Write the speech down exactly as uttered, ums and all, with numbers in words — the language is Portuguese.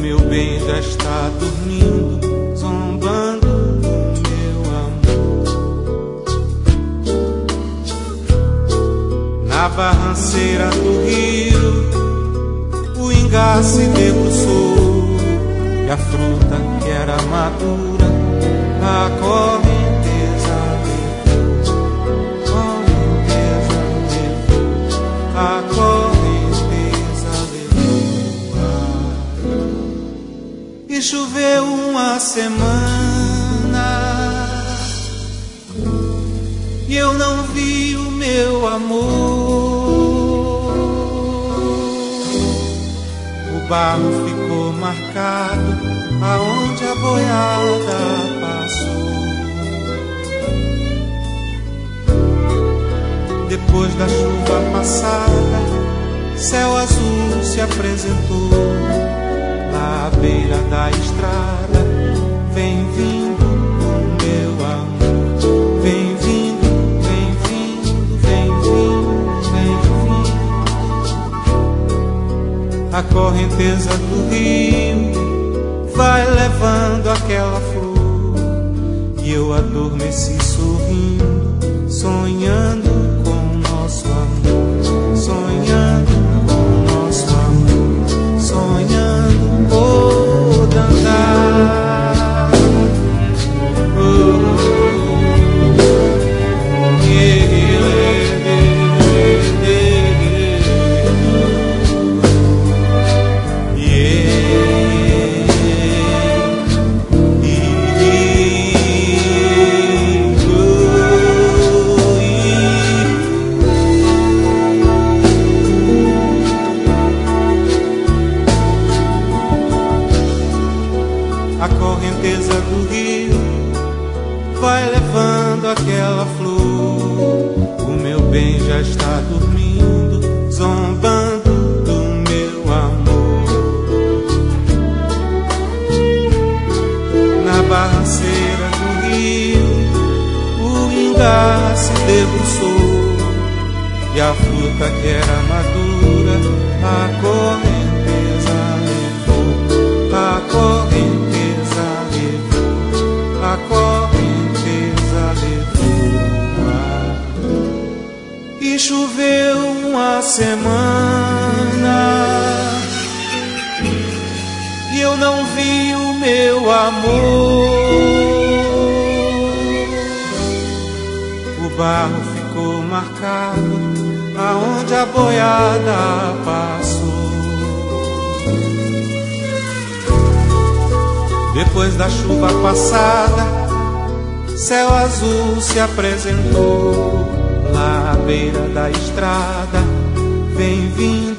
meu bem já está dormindo, zombando do meu amor. Na barranceira do rio, o ingá se debruçou, e a fruta que era madura, a correnteza levou, correnteza levou, a correnteza levou. E choveu uma semana, e eu não vi o meu amor. O barro ficou marcado aonde a boiada passou. Depois da chuva passada, céu azul se apresentou. Lá à beira da estrada, vem vindo o meu amor. Vem vindo, vem vindo, vem vindo, vem vindo. A correnteza do rio vai levando aquela flor, e eu adormeci sorrindo, sonhando com nosso amor, sonhando com nosso amor, sonhando por andar. Oh, yeah, yeah, yeah, a correnteza do rio vai levando aquela flor. O meu bem já está dormindo, zombando do meu amor. Na barranceira do rio, o ingá se debruçou, e a fruta que era madura, a correnteza levou, a correnteza levou, a correnteza levou. E choveu uma semana, e eu não vi o meu amor. O barro ficou marcado aonde a boiada passou. Depois da chuva passada, céu azul se apresentou. Lá à beira da estrada, vem vindo